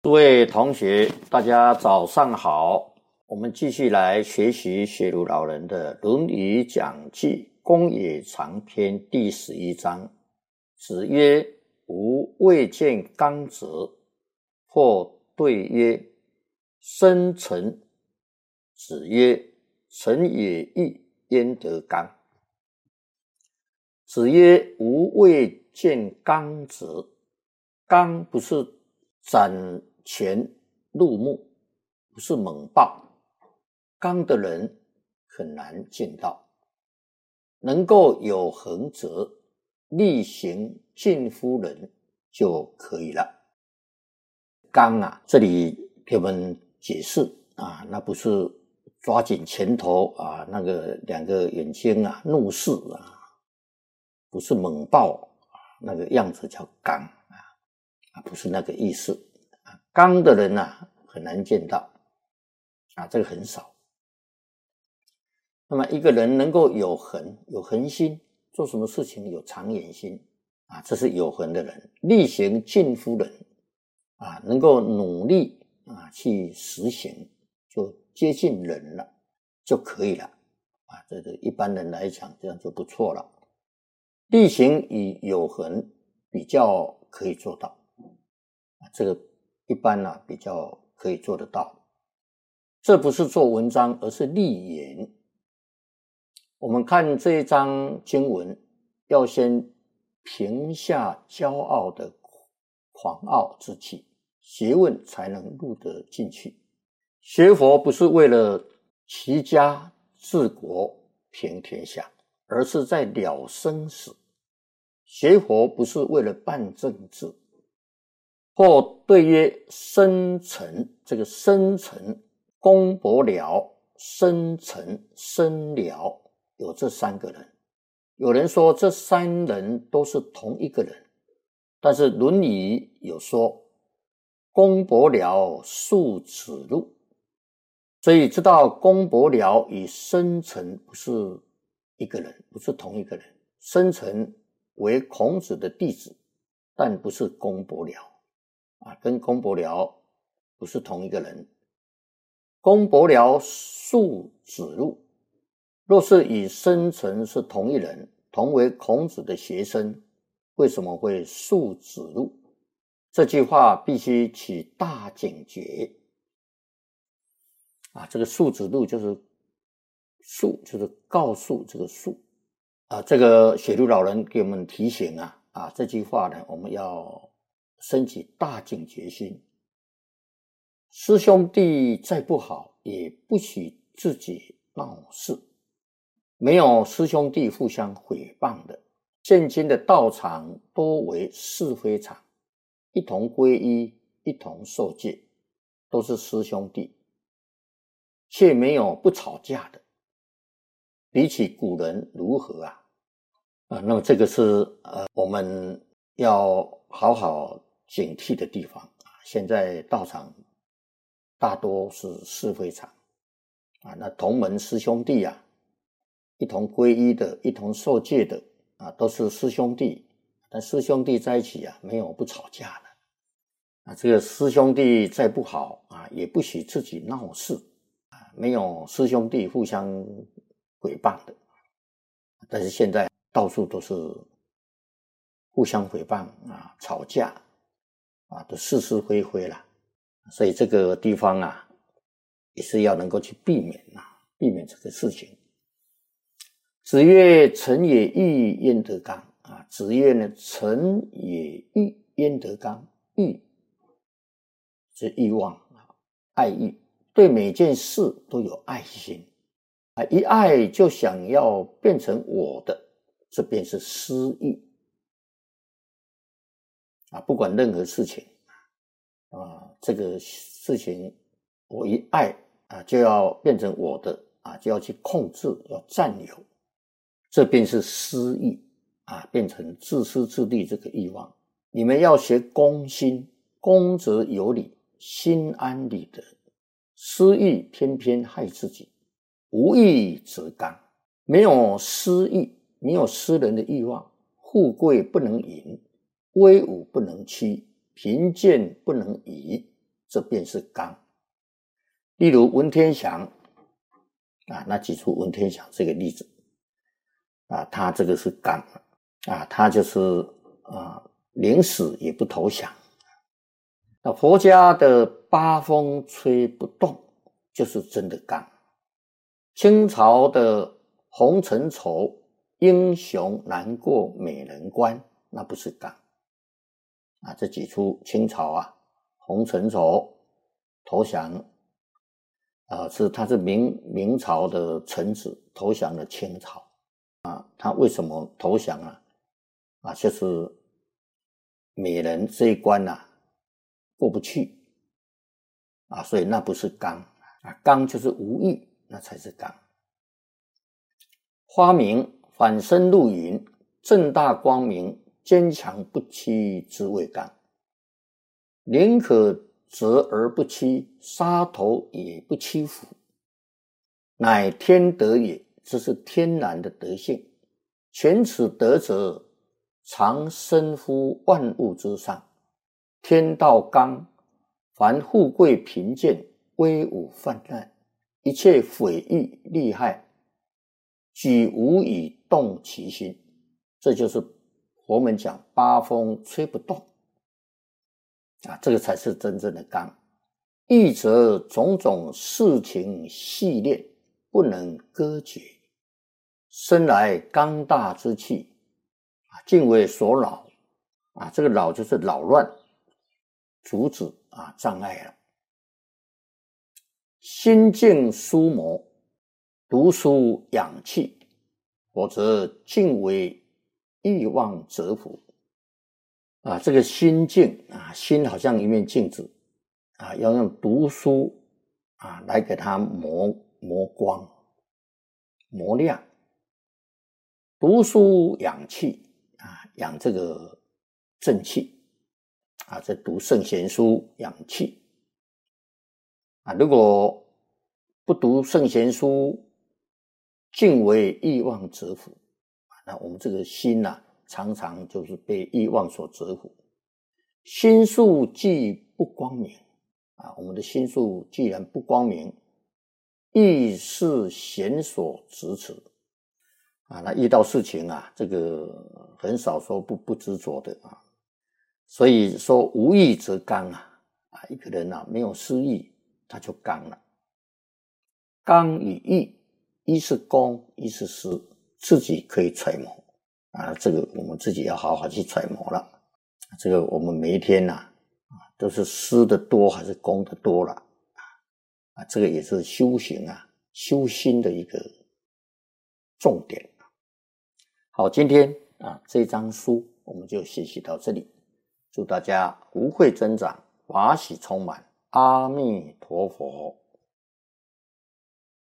各位同学，大家早上好。我们继续来学习学儒老人的《论语讲记·公冶长篇》第11章。子曰：“吾未见刚者。”或对曰：“生臣。”子曰：“臣也欲，焉得刚？”子曰：“吾未见刚者。”刚不是展拳入目，不是猛暴，刚的人很难见到。能够有恒者，力行近乎人就可以了。刚啊，这里给我们解释啊，那不是抓紧拳头啊，那个两个眼睛啊怒视啊，不是猛暴啊，那个样子叫刚啊，不是那个意思。刚的人啊很难见到啊，这个很少。那么一个人能够有恒心，做什么事情有长远心啊，这是有恒的人。力行近乎人啊，能够努力啊去实行，就接近人了就可以了啊。这个一般人来讲，这样就不错了。力行与有恒比较可以做到啊，这个一般啊比较可以做得到。这不是做文章，而是立言。我们看这一章经文，要先平下骄傲的狂傲之气，学问才能入得进去。学佛不是为了齐家治国平天下，而是在了生死。学佛不是为了办政治。或对曰：“生臣。”这个生臣，公伯僚、生臣、生僚，有这三个人。有人说这三人都是同一个人，但是《论语》有说公伯僚庶子路，所以知道公伯僚与生臣不是一个人，不是同一个人。生臣为孔子的弟子，但不是公伯僚啊，跟公伯僚不是同一个人。公伯僚庶子路，若是与生臣是同一人，同为孔子的学生，为什么会庶子路？这句话必须起大警觉啊！这个庶子路就是庶，就是告诉这个庶啊。这个学儒老人给我们提醒啊，这句话呢，我们要升起大警觉心。师兄弟再不好，也不许自己闹事。没有师兄弟互相诽谤的。现今的道场多为是非场，一同皈依，一同受戒，都是师兄弟，却没有不吵架的。比起古人如何那么这个是我们要好好警惕的地方。现在道场大多是是非场那同门师兄弟一同皈依的，一同受戒的都是师兄弟，但师兄弟在一起没有不吵架的这个师兄弟再不好也不许自己闹事没有师兄弟互相诽谤的。但是现在到处都是互相诽谤吵架都是是非非啦。所以这个地方也是要能够去避免这个事情。子曰：“臣也欲，焉得刚？”子曰呢，臣也欲，焉得刚？欲是欲望爱欲，对每件事都有爱心一爱就想要变成我的，这便是私欲不管任何事情这个事情我一爱就要变成我的就要去控制，要占有，这便是私欲变成自私自利这个欲望。你们要学公心，公则有理，心安理得。私欲偏偏害自己，无欲则刚。没有私欲，没有私人的欲望，富贵不能淫，威武不能屈，贫贱不能移， 这便是刚。例如文天祥那举出文天祥这个例子他这个是刚他就是宁死也不投降。那佛家的八风吹不动就是真的刚。清朝的洪承畴英雄难过美人关，那不是刚这举出清朝洪承畴投降他是明朝的臣子投降了清朝他为什么投降就是美人这一关过不去所以那不是刚刚就是无义，那才是刚。花明反身入云，正大光明，坚强不屈之谓刚。宁可折而不屈，杀头也不屈服，乃天德也，这是天然的德性。全此德者，常身乎万物之上。天道刚，凡富贵贫贱，威武泛滥，一切毁誉利害，举无以动其心。这就是我们讲八风吹不动这个才是真正的刚。义则种种事情系列，不能割绝，生来刚大之气尽为所扰这个扰就是扰乱阻止障碍了。心静疏谋，读书养气，否则尽为欲望折服这个心静心好像一面镜子要用读书来给它磨光磨亮。读书养气养这个正气这读圣贤书养气如果不读圣贤书，尽为欲望折服那我们这个心常常就是被欲望所折服。心术既不光明我们的心术既然不光明，亦是闲所执持那遇到事情这个很少说不执着的所以说无义则刚一个人没有私意，他就刚了。刚与义，一是公，一是私，自己可以揣摩这个我们自己要好好去揣摩了。这个我们每一天都是私的多还是公的多了这个也是修行修心的一个重点。好，今天这张书我们就学习到这里，祝大家福慧增长，法喜充满，阿弥陀佛。